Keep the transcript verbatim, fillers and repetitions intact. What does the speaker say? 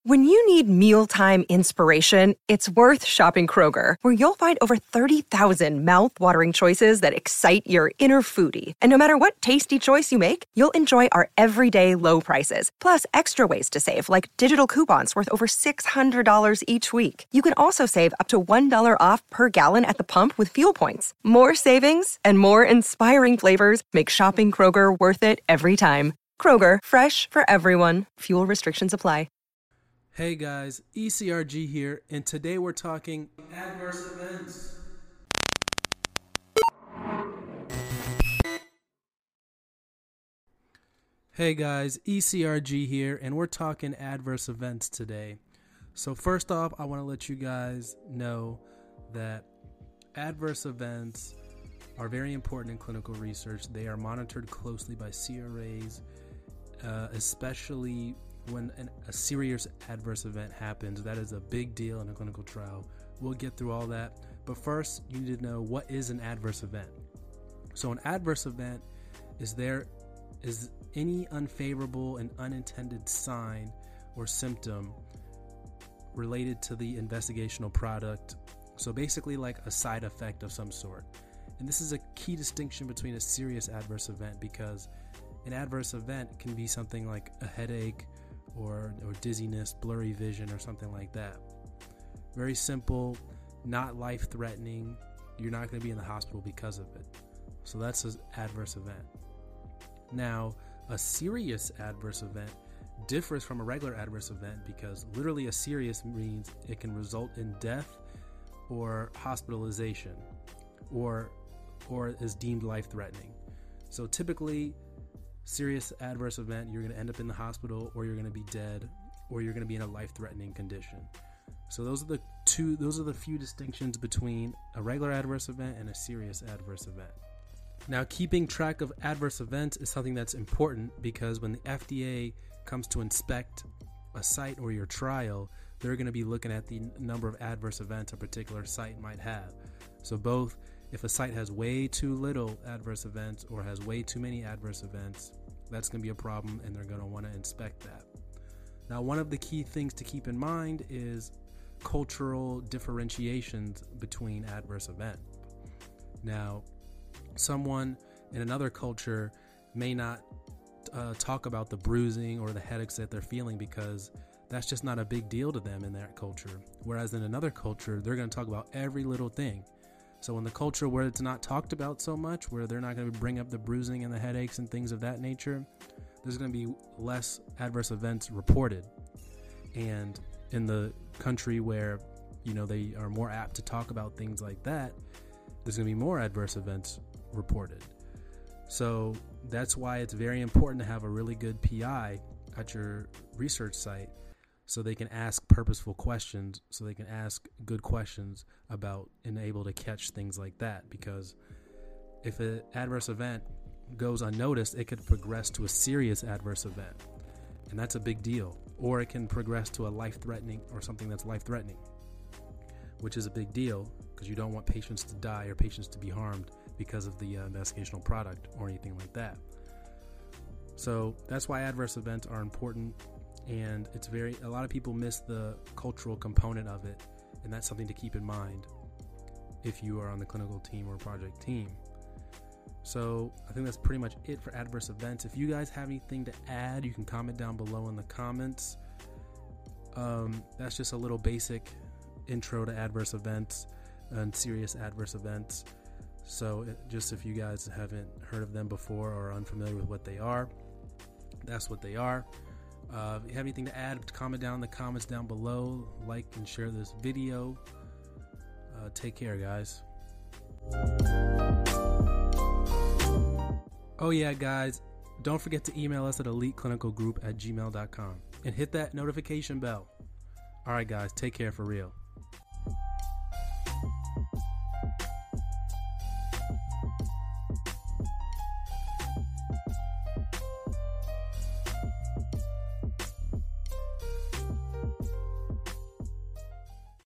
When you need mealtime inspiration, it's worth shopping Kroger, where you'll find over thirty thousand mouth-watering choices that excite your inner foodie. And no matter what tasty choice you make, you'll enjoy our everyday low prices, plus extra ways to save, like digital coupons worth over six hundred dollars each week. You can also save up to one dollar off per gallon at the pump with fuel points. More savings and more inspiring flavors make shopping Kroger worth it every time. Kroger, fresh for everyone. Fuel restrictions apply. Hey guys, E C R G here, and today we're talking adverse events. Hey guys, E C R G here, and we're talking adverse events today. So first off, I want to let you guys know that adverse events are very important in clinical research. They are monitored closely by C R As, uh, especially when an, a serious adverse event happens. That is a big deal in a clinical trial. We'll get through all that. But first, you need to know, what is an adverse event? So an adverse event is there is any unfavorable and unintended sign or symptom related to the investigational product. So basically like a side effect of some sort. And this is a key distinction between a serious adverse event, because an adverse event can be something like a headache, Or, or dizziness, blurry vision, or something like that. Very simple, not life-threatening. You're not going to be in the hospital because of it. So that's an adverse event. Now, a serious adverse event differs from a regular adverse event, because literally a serious means it can result in death or hospitalization, or or is deemed life-threatening. So typically, serious adverse event, you're going to end up in the hospital, or you're going to be dead, or you're going to be in a life-threatening condition. So those are the two, those are the few distinctions between a regular adverse event and a serious adverse event. Now, keeping track of adverse events is something that's important, because when the F D A comes to inspect a site or your trial, they're going to be looking at the number of adverse events a particular site might have. So both, if a site has way too little adverse events or has way too many adverse events, that's going to be a problem, and they're going to want to inspect that. Now, one of the key things to keep in mind is cultural differentiations between adverse events. Now, someone in another culture may not uh, talk about the bruising or the headaches that they're feeling, because that's just not a big deal to them in that culture. Whereas in another culture, they're going to talk about every little thing. So in the culture where it's not talked about so much, where they're not going to bring up the bruising and the headaches and things of that nature, there's going to be less adverse events reported. And in the country where, you know, they are more apt to talk about things like that, there's going to be more adverse events reported. So that's why it's very important to have a really good P I at your research site, so they can ask purposeful questions, so they can ask good questions about and able to catch things like that. Because if an adverse event goes unnoticed, it could progress to a serious adverse event, and that's a big deal. Or it can progress to a life-threatening, or something that's life-threatening, which is a big deal, because you don't want patients to die or patients to be harmed because of the uh, investigational product or anything like that. So that's why adverse events are important. And it's very, a lot of people miss the cultural component of it, and that's something to keep in mind if you are on the clinical team or project team. So I think that's pretty much it for adverse events. If you guys have anything to add, you can comment down below in the comments. Um, that's just a little basic intro to adverse events and serious adverse events. So it, just if you guys haven't heard of them before or are unfamiliar with what they are, that's what they are. Uh, if you have anything to add, comment down in the comments down below. Like and share this video. Uh, take care, guys. Oh yeah, guys, don't forget to email us at elite clinical group at gmail dot com and hit that notification bell. All right, guys, take care for real.